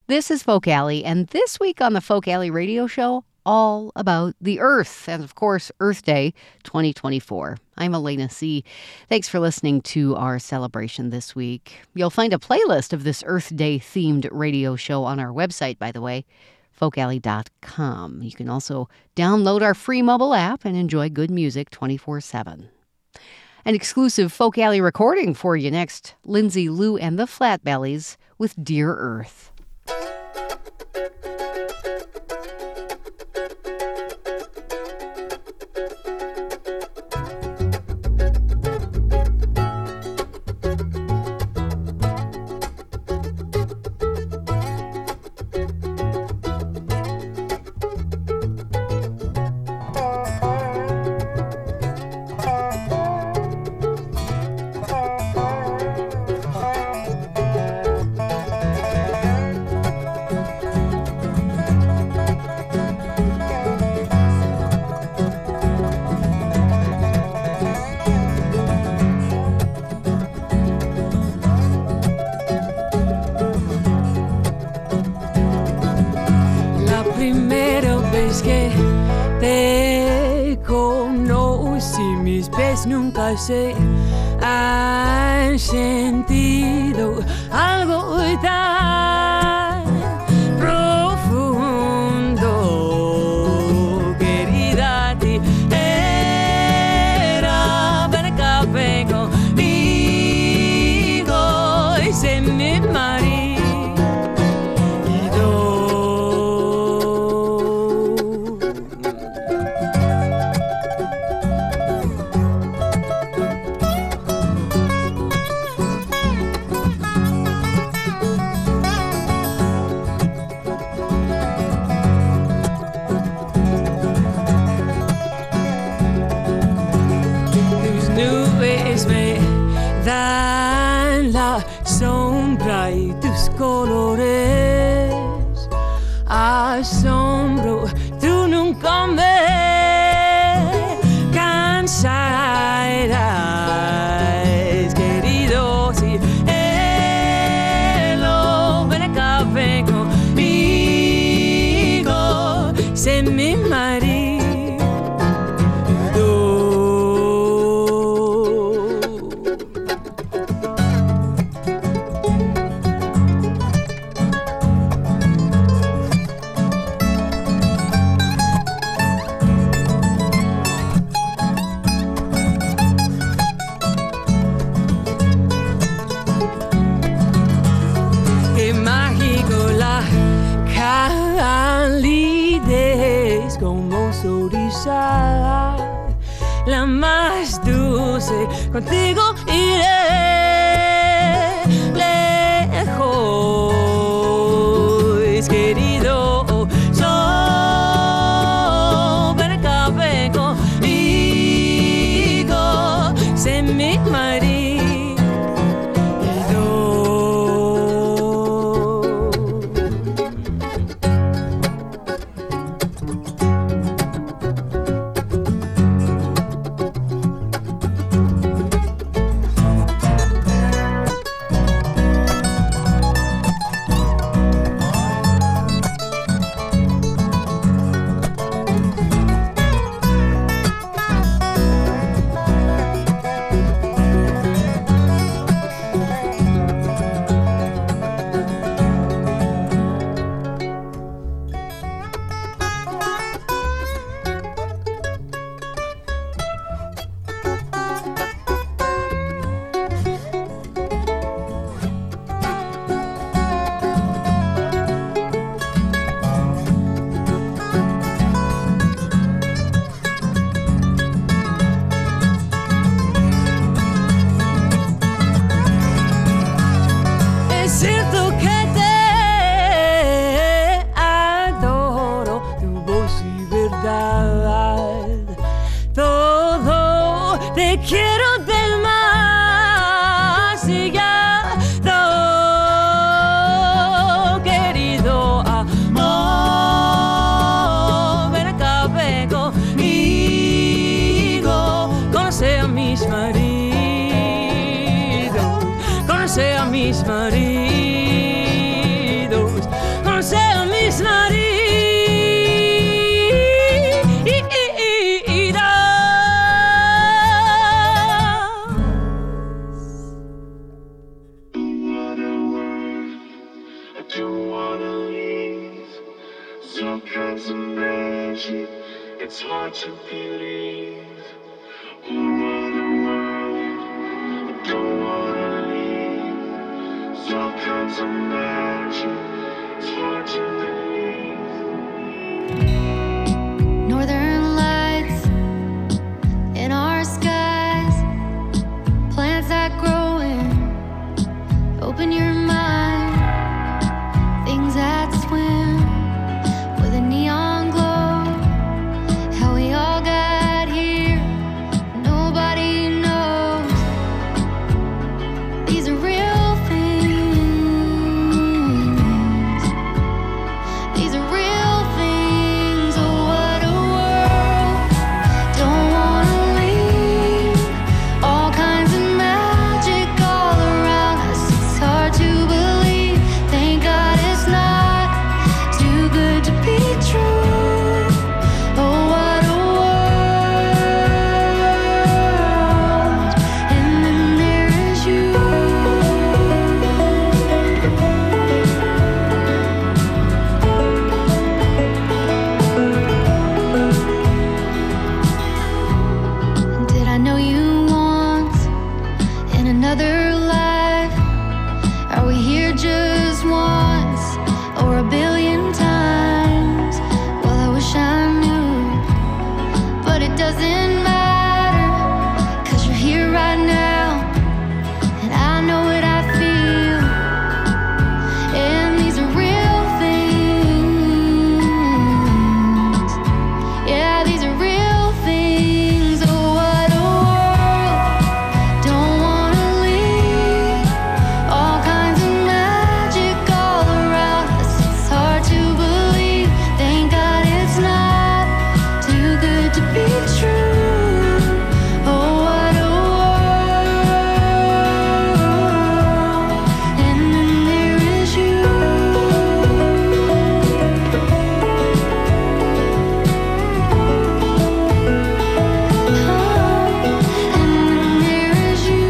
This is Folk Alley, and this week on the Folk Alley Radio Show, all about the Earth, and of course, Earth Day 2024. I'm Elena C. Thanks for listening to our celebration this week. You'll find a playlist of this Earth Day themed radio show on our website, by the way, folkalley.com. You can also download our free mobile app and enjoy good music 24/7. An exclusive Folk Alley recording for you next, Lindsay Lou and the Flatbellies with Dear Earth. Nunca se han sentido algo tan profundo, querida. Ti era ven acá, ven conmigo y sé mi marido. Sombra y tus colores, asombro, tú nunca me cansarás, querido. Si ven acá, ven conmigo, sé mi marido. La más dulce, contigo iré lejos, querido. Ven acá, ven conmigo, sé mi marido. don't wanna leave. Some kinds of magic, it's hard to believe. All over the world, I don't wanna leave. Some kinds of magic, it's hard to believe. Northern lights in our skies, plants that growing, open your mind, things that swim with a neon glow, how we all got here, nobody knows. These are real things, these are real things. Oh, what a world, don't wanna leave. All kinds of magic all around us, it's hard to believe. Thank God it's not too good to be true. Oh, what a world. And then there is you. Did I know you once in another life? Are we here just once or a billion times? Well, I wish I knew, but it doesn't matter, 'cause you're here right now, and I know what I feel. And these are real things. Yeah, these are real things. Oh, what a world, don't wanna leave. All kinds of magic all around us, it's hard to believe. Thank God it's not too good to be true. Oh, what a world. And then there is you. And then there is you.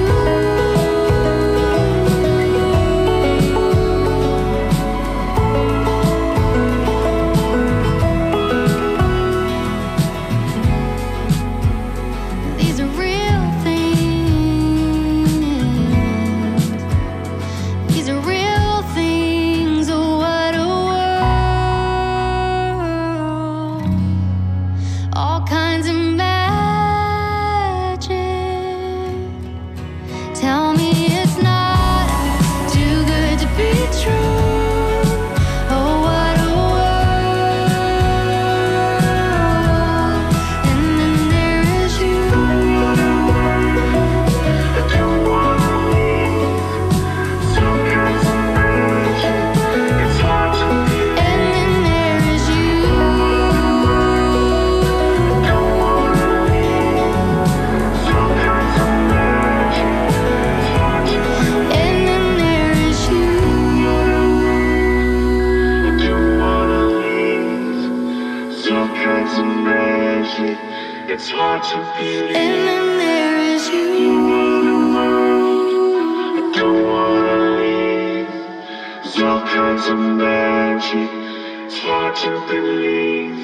These are real things. These are real things. Oh, what a world. All kinds of magic. Tell me it's not too good to be true. Oh, what a world. And then there is you. I don't wanna leave. Some kinds of magic, it's hard to believe. And then there is you. Don't wanna leave. Some kinds of magic, it's hard to believe. And then there is you. I don't wanna leave. Some kinds of magic, it's hard to believe. And then there is you. I don't wanna leave. Some kinds of magic, it's hard to believe.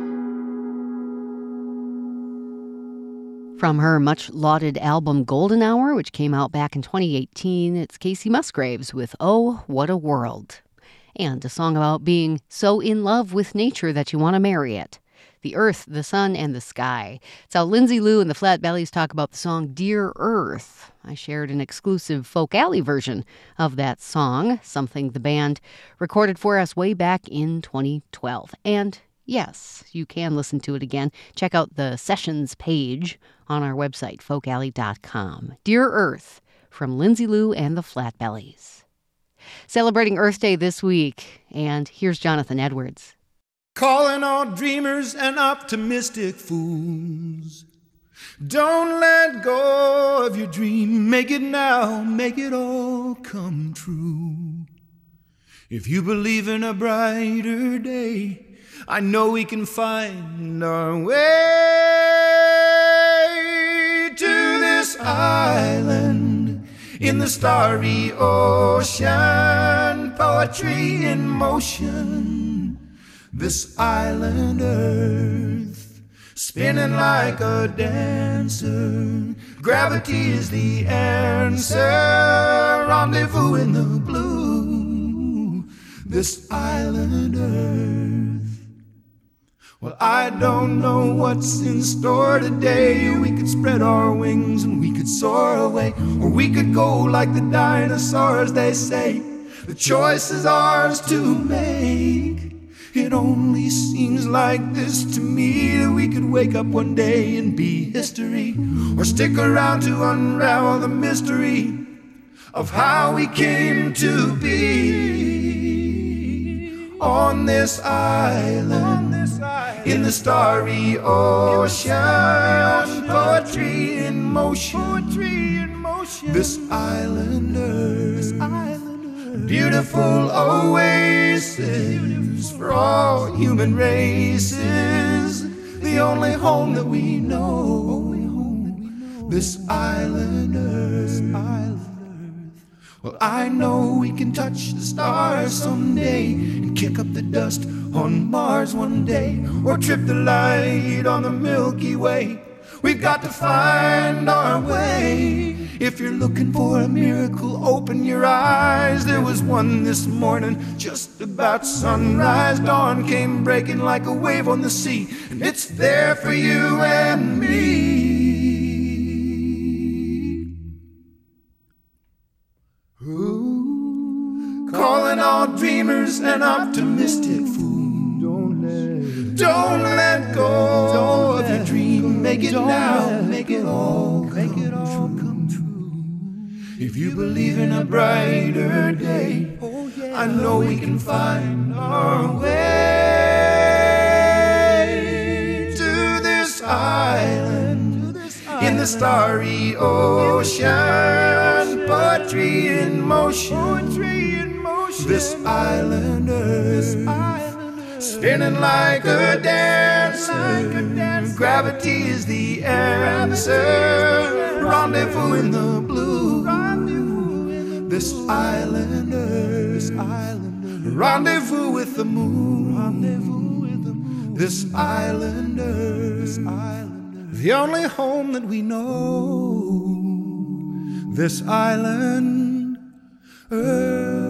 From her much lauded album Golden Hour, which came out back in 2018, it's Casey Musgraves with Oh, What a World. And a song about being so in love with nature that you want to marry it. The earth, the sun, and the sky. It's how Lindsay Lou and the Flat Bellies talk about the song Dear Earth. I shared an exclusive Folk Alley version of that song, something the band recorded for us way back in 2012. And yes, you can listen to it again. Check out the sessions page on our website, folkalley.com. Dear Earth, from Lindsay Lou and the Flat Bellies. Celebrating Earth Day this week, and here's Jonathan Edwards. Calling all dreamers and optimistic fools. Don't let go of your dream. Make it now, make it all come true. If you believe in a brighter day, I know we can find our way to this island in the starry ocean poetry in motion. This island earth, spinning like a dancer. Gravity is the answer. Rendezvous in the blue. This island earth. Well, I don't know what's in store today. We could spread our wings and we could soar away, or we could go like the dinosaurs, they say. The choice is ours to make. It only seems like this to me, that we could wake up one day and be history, or stick around to unravel the mystery of how we came to be. On this island, in the starry ocean, poetry in motion. This island earth, beautiful oasis for all human races. The only home that we know. This island earth. Well, I know we can touch the stars someday and kick up the dust on Mars one day, or trip the light on the Milky Way. We've got to find our way. If you're looking for a miracle, open your eyes. There was one this morning, just about sunrise. Dawn came breaking like a wave on the sea, and it's there for you and me. Calling all dreamers and optimistic fools. Don't let go of your dream. Make it now, make it all come true. If you believe in a brighter day, I know we can find our way to this island in the starry ocean. Poetry in motion. This island earth, spinning like a dancer. Gravity is the answer. Rendezvous in the blue. This island earth, rendezvous with the moon. This island earth, the only home that we know. This island earth.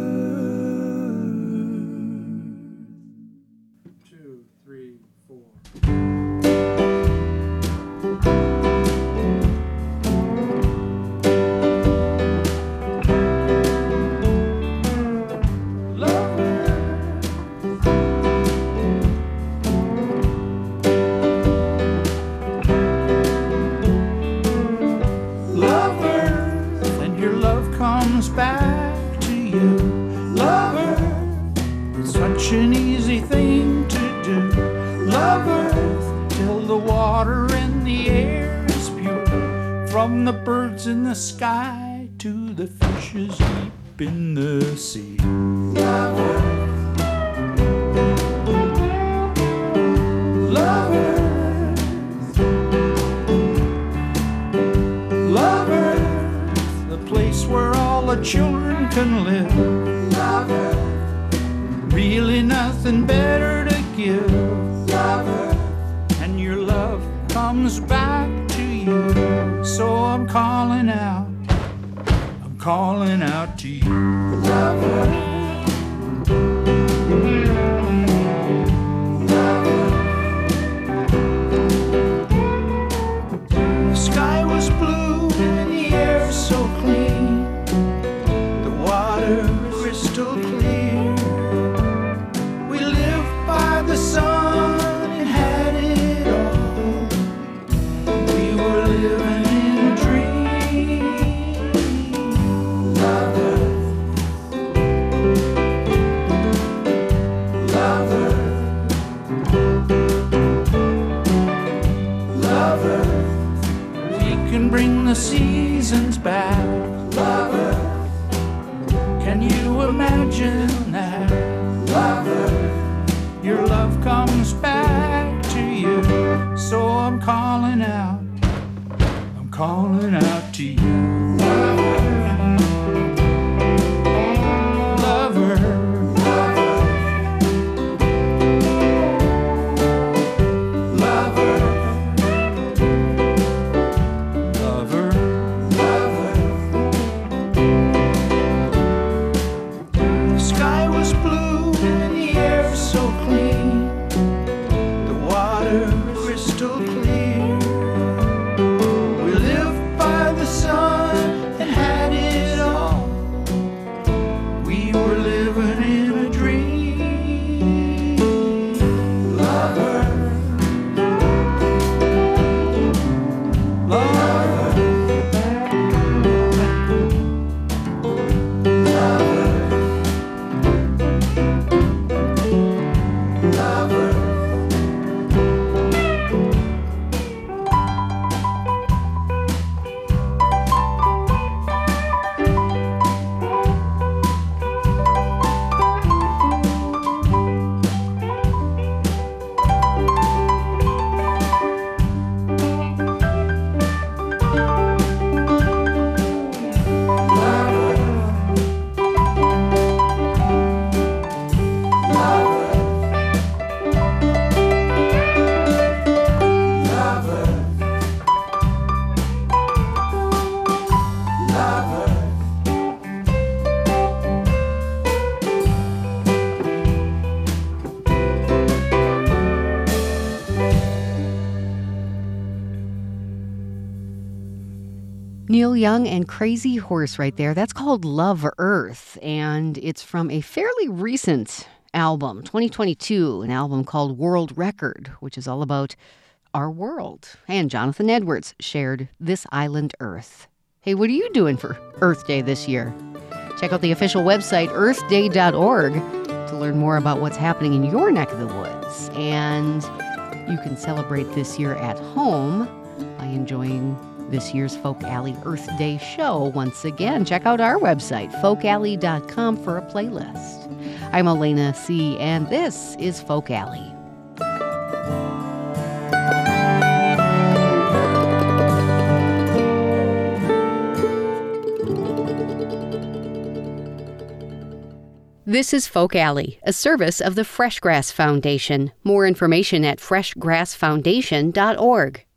An easy thing to do. Love Earth till the water and the air is pure. From the birds in the sky to the fishes deep in the sea. Love Earth. Love Earth. Love Earth, the place where all the children can live. Love Earth. Really nothing better to give. Love Earth. And your love comes back to you. So I'm calling out to you. Love Earth. Love Earth. The sky was blue and the air so clean. The water crystal clear. The sun and had it all. We were living in a dream. Love Earth. Love Earth. Love Earth. We can bring the seasons back. Love Earth. Can you imagine that? Love Earth. Your love comes back to you. So I'm calling out to you. Love Earth. Love Earth. Neil Young and Crazy Horse right there. That's called Love Earth, and it's from a fairly recent album, 2022, an album called World Record, which is all about our world. And Jonathan Edwards shared This Island Earth. Hey, what are you doing for Earth Day this year? Check out the official website, earthday.org, to learn more about what's happening in your neck of the woods. And you can celebrate this year at home by enjoying this year's Folk Alley Earth Day show. Once again, check out our website, folkalley.com, for a playlist. I'm Elena C., and this is Folk Alley. This is Folk Alley, a service of the Freshgrass Foundation. More information at freshgrassfoundation.org.